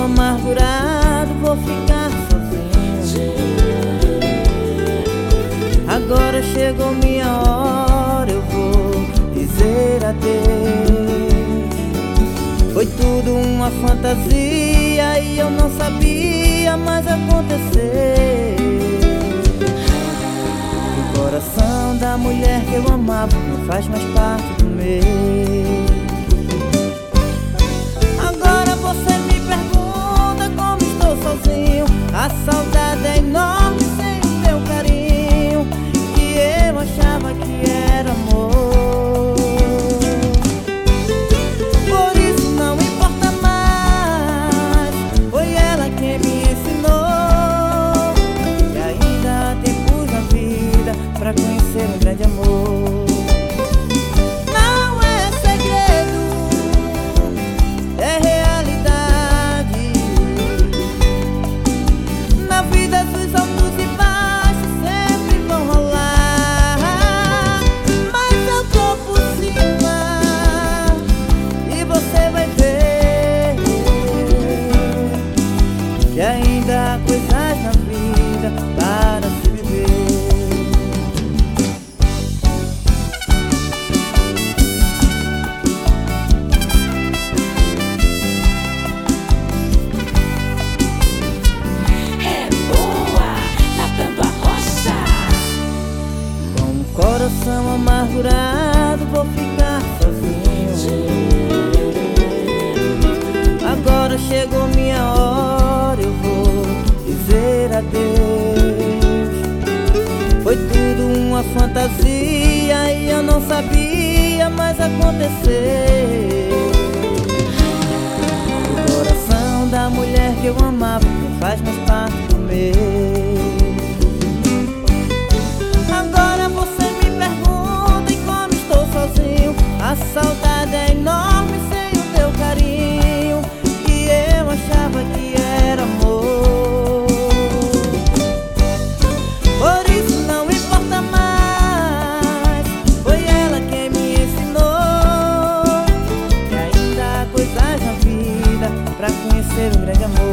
amargurado, vou ficar sozinho. Agora chegou minha hora, eu vou dizer adeus. Foi tudo uma fantasia e eu não sabia, mas aconteceu. O coração da mulher que eu amava não faz mais parte do meu. Agora você me pergunta como estou sozinho. A saudade é enorme sem o teu carinho, que eu achava que era amor. Por isso não importa mais, foi ela quem me ensinou que ainda há tempos na vida pra conhecer um grande amor. Não é segredo, é realidade. Na vida os altos e baixos sempre vão rolar, mas eu tô por cima e você vai ver que ainda há coisas na vida para se viver. Coração amargurado, vou ficar sozinho. Agora chegou minha hora, eu vou dizer adeus. Foi tudo uma fantasia e eu não sabia, mas aconteceu. O coração da mulher que eu amava não faz mais parte do meu. A saudade é enorme sem o teu carinho, que eu achava que era amor. Por isso não importa mais, foi ela quem me ensinou que ainda há coisas na vida pra conhecer um grande amor.